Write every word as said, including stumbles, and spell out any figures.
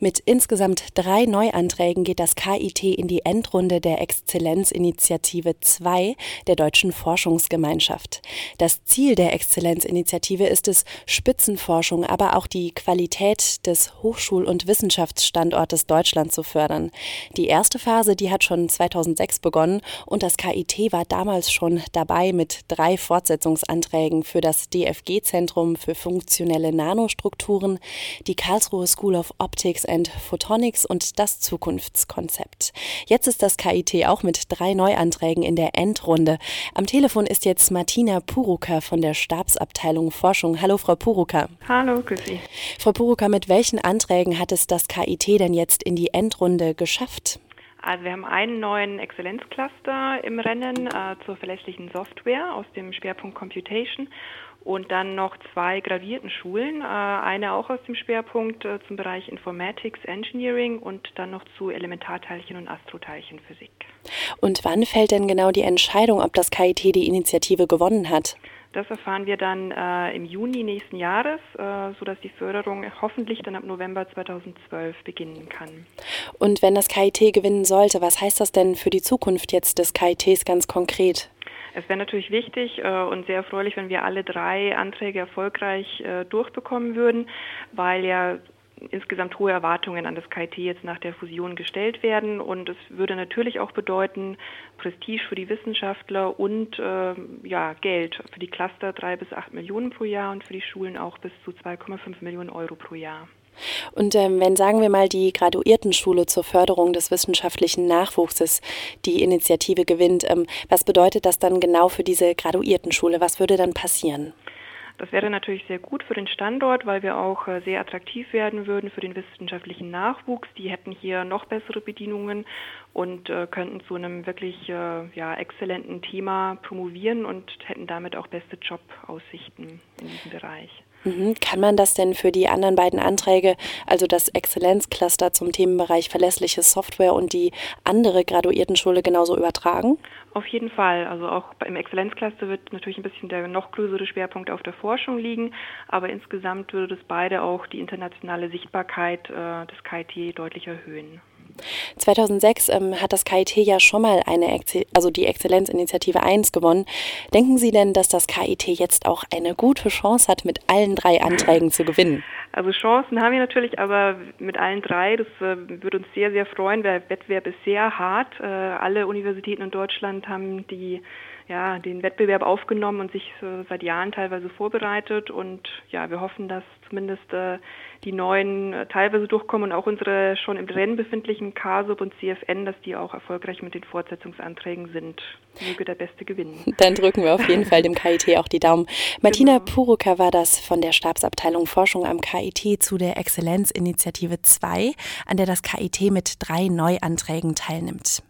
Mit insgesamt drei Neuanträgen geht das K I T in die Endrunde der Exzellenzinitiative zwei der Deutschen Forschungsgemeinschaft. Das Ziel der Exzellenzinitiative ist es, Spitzenforschung, aber auch die Qualität des Hochschul- und Wissenschaftsstandortes Deutschland zu fördern. Die erste Phase, die hat schon zweitausendsechs begonnen und das K I T war damals schon dabei mit drei Fortsetzungsanträgen für das D F G-Zentrum für funktionelle Nanostrukturen, die Karlsruhe School of Optics and Photonics und das Zukunftskonzept. Jetzt ist das K I T auch mit drei Neuanträgen in der Endrunde. Am Telefon ist jetzt Martina Puruka von der Stabsabteilung Forschung. Hallo, Frau Puruka. Hallo, grüß Sie. Frau Puruka, mit welchen Anträgen hat es das K I T denn jetzt in die Endrunde geschafft? Also wir haben einen neuen Exzellenzcluster im Rennen äh, zur verlässlichen Software aus dem Schwerpunkt Computation und dann noch zwei gradierten Schulen, äh, eine auch aus dem Schwerpunkt äh, zum Bereich Informatics, Engineering und dann noch zu Elementarteilchen- und Astroteilchenphysik. Und wann fällt denn genau die Entscheidung, ob das K I T die Initiative gewonnen hat? Das erfahren wir dann äh, im Juni nächsten Jahres, äh, sodass die Förderung hoffentlich dann ab November zweitausendzwölf beginnen kann. Und wenn das K I T gewinnen sollte, was heißt das denn für die Zukunft jetzt des K I Ts ganz konkret? Es wäre natürlich wichtig äh, und sehr erfreulich, wenn wir alle drei Anträge erfolgreich äh, durchbekommen würden, weil ja insgesamt hohe Erwartungen an das K I T jetzt nach der Fusion gestellt werden und es würde natürlich auch bedeuten Prestige für die Wissenschaftler und äh, ja, Geld für die Cluster drei bis acht Millionen pro Jahr und für die Schulen auch bis zu zwei Komma fünf Millionen Euro pro Jahr. Und ähm, wenn, sagen wir mal, die Graduiertenschule zur Förderung des wissenschaftlichen Nachwuchses die Initiative gewinnt, ähm, was bedeutet das dann genau für diese Graduiertenschule? Was würde dann passieren? Das wäre natürlich sehr gut für den Standort, weil wir auch sehr attraktiv werden würden für den wissenschaftlichen Nachwuchs. Die hätten hier noch bessere Bedingungen und äh, könnten zu einem wirklich äh, ja, exzellenten Thema promovieren und hätten damit auch beste Jobaussichten in diesem Bereich. Mhm. Kann man das denn für die anderen beiden Anträge, also das Exzellenzcluster zum Themenbereich verlässliche Software und die andere Graduiertenschule genauso übertragen? Auf jeden Fall. Also auch im Exzellenzcluster wird natürlich ein bisschen der noch größere Schwerpunkt auf der Forschung liegen, aber insgesamt würde das beide auch die internationale Sichtbarkeit äh, des K I T deutlich erhöhen. zweitausendsechs ähm, hat das K I T ja schon mal eine, Exzel- also die Exzellenzinitiative eins gewonnen. Denken Sie denn, dass das K I T jetzt auch eine gute Chance hat, mit allen drei Anträgen zu gewinnen? Also Chancen haben wir natürlich, aber mit allen drei, das äh, würde uns sehr, sehr freuen, weil der Wettbewerb ist sehr hart. Äh, alle Universitäten in Deutschland haben die ja, den Wettbewerb aufgenommen und sich äh, seit Jahren teilweise vorbereitet und ja, wir hoffen, dass zumindest äh, die neuen äh, teilweise durchkommen und auch unsere schon im Rennen befindlichen K S U B und C F N, dass die auch erfolgreich mit den Fortsetzungsanträgen sind. Möge der Beste gewinnen. Dann drücken wir auf jeden Fall dem K I T auch die Daumen. Martina Genau. Puruka war das von der Stabsabteilung Forschung am K I T zu der Exzellenzinitiative zwei, an der das K I T mit drei Neuanträgen teilnimmt.